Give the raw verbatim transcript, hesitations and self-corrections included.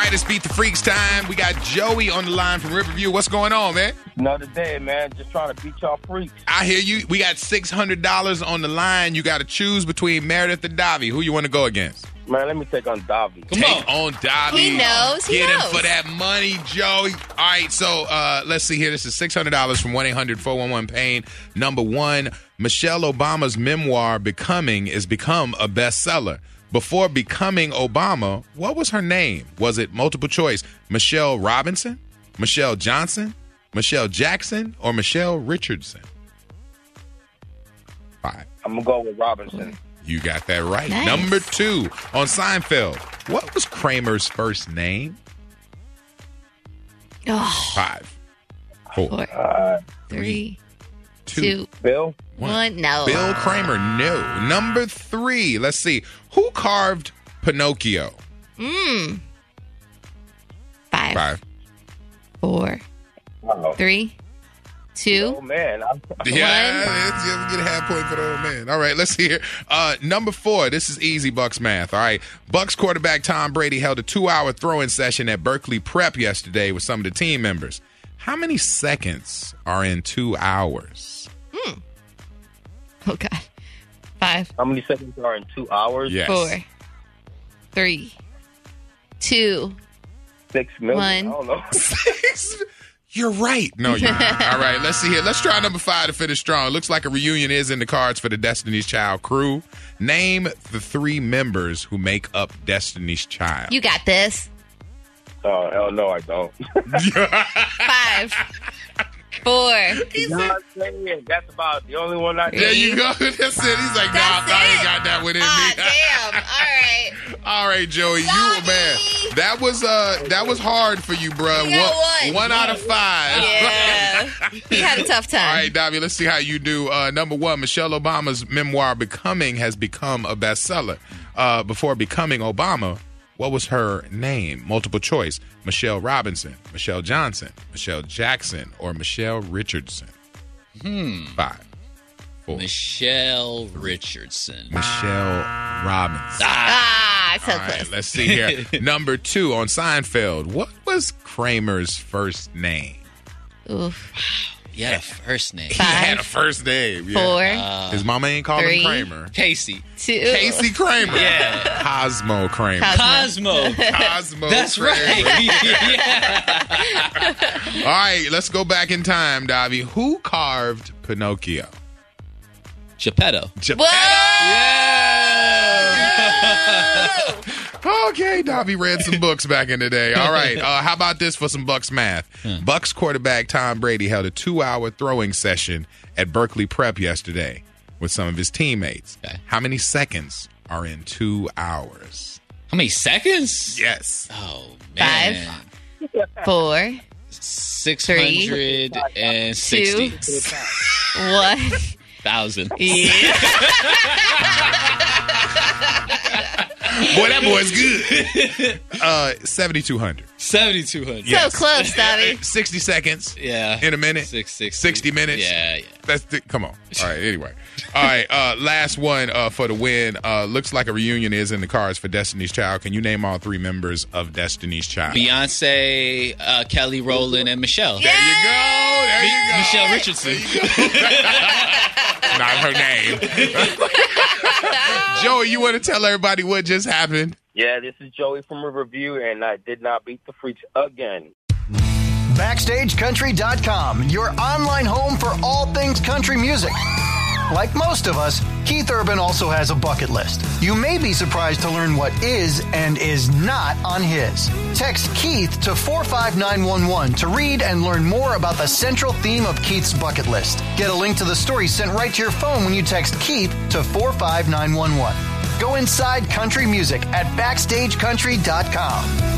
right, it's Beat the Freaks time. We got Joey on the line from Riverview. What's going on, man? Another day, man. Just trying to beat y'all freaks. I hear you. We got six hundred dollars on the line. You got to choose between Meredith and Davi. Who you want to go against? Man, let me take on Davi. Come Take on, on Davi. He knows. He Get knows. him for that money, Joey. All right, so uh, let's see here. This is six hundred dollars from one eight hundred four one one pain. Number one, Michelle Obama's memoir, Becoming, is become a bestseller. Before becoming Obama, what was her name? Was it multiple choice? Michelle Robinson, Michelle Johnson, Michelle Jackson, or Michelle Richardson? Five. I'm going to go with Robinson. You got that right. Nice. Number two, on Seinfeld, what was Kramer's first name? Oh, Five, four, four, Uh, three, two, two, Bill? one. No. Bill Kramer, no. Number three, let's see. Who carved Pinocchio? Mm. Five, Five. four, Oh, three, two. oh man. I'm, Yeah, it's, you get a half point for the old man. All right, let's see here. Uh, number four, this is easy Bucks math. All right, Bucks quarterback Tom Brady held a two-hour throwing session at Berkeley Prep yesterday with some of the team members. How many seconds are in two hours? Hmm. Oh, God. Five, How many seconds are in two hours? Yes. four, three, two. Six million? One. I don't know. You're right. No, you're not. All right, let's see here. Let's try number five to finish strong. Looks like a reunion is in the cards for the Destiny's Child crew. Name the three members who make up Destiny's Child. You got this. Oh, hell no, I don't. Five, four. You know what I'm saying? That's about the only one I There know. you go. That's it. He's like, nah, That's I ain't it. got that one in Ah, me. damn. All right. All right, Joey, you Sorry. man. That was uh that was hard for you, bro. You got one. one out of five. Yeah. He had a tough time. All right, Davi, let's see how you do. Uh, number one, Michelle Obama's memoir, Becoming, has become a bestseller. Uh, before becoming Obama, what was her name? Multiple choice. Michelle Robinson, Michelle Johnson, Michelle Jackson, or Michelle Richardson? Hmm. Five, four, Michelle Richardson. Michelle Robinson. Ah, so All right, close. let's see here. Number two, on Seinfeld, what was Kramer's first name? Oof. You had a first name. He had a Five, first name. Yeah. four, Uh, His mama ain't called Three. him Kramer. Casey. two. Casey Kramer. Yeah. Cosmo Kramer. Cosmo. Cosmo. Cosmo That's Kramer. right. yeah. All right, let's go back in time, Davi. Who carved Pinocchio? Geppetto. Geppetto. Okay, Davi read some books back in the day. All right, uh, how about this for some Bucks math? Bucks quarterback Tom Brady held a two-hour throwing session at Berkeley Prep yesterday with some of his teammates. Okay. How many seconds are in two hours? How many seconds? Yes. Oh, man. Four, six hundred sixty one. thousand. Yeah. Boy, that boy's good. uh, seventy-two hundred. seventy-two hundred. Yes. So close, Davi. sixty seconds Yeah. in a minute. Six, six, sixty minutes. Yeah, yeah. That's the, come on. All right. Anyway. All right. Uh, last one uh, for the win. Uh, looks like a reunion is in the cards for Destiny's Child. Can you name all three members of Destiny's Child? Beyonce, uh, Kelly Rowland, and Michelle. There you go. There you go. Michelle Richardson. Not her name. Joey, you want to tell everybody what just happened? Yeah, this is Joey from Riverview, and I did not beat the freaks again. Backstage Country dot com, your online home for all things country music. Like most of us, Keith Urban also has a bucket list. You may be surprised to learn what is and is not on his. Text Keith to four five nine one one to read and learn more about the central theme of Keith's bucket list. Get a link to the story sent right to your phone when you text Keith to four five nine one one. Go inside country music at Backstage Country dot com.